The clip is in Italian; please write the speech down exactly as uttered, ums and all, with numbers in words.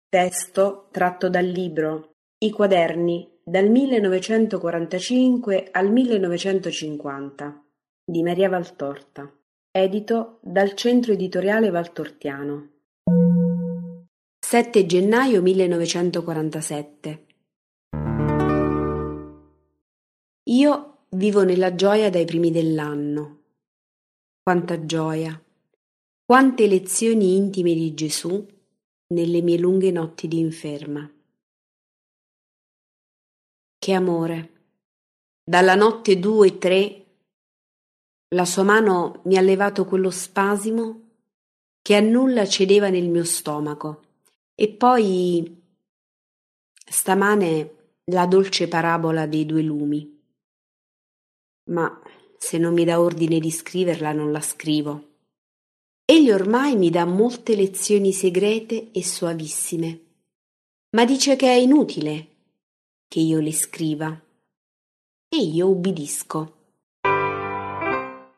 Testo tratto dal libro I quaderni dal millenovecentoquarantacinque al millenovecentocinquanta di Maria Valtorta, edito dal Centro Editoriale Valtortiano. sette gennaio millenovecentoquarantasette. Io vivo nella gioia dai primi dell'anno. Quanta gioia, quante lezioni intime di Gesù nelle mie lunghe notti di inferma. Che amore! Dalla notte due, tre, la sua mano mi ha levato quello spasimo che a nulla cedeva nel mio stomaco, e poi stamane la dolce parabola dei due lumi. Ma se non mi dà ordine di scriverla, non la scrivo. Egli ormai mi dà molte lezioni segrete e soavissime, ma dice che è inutile che io le scriva, e io ubbidisco.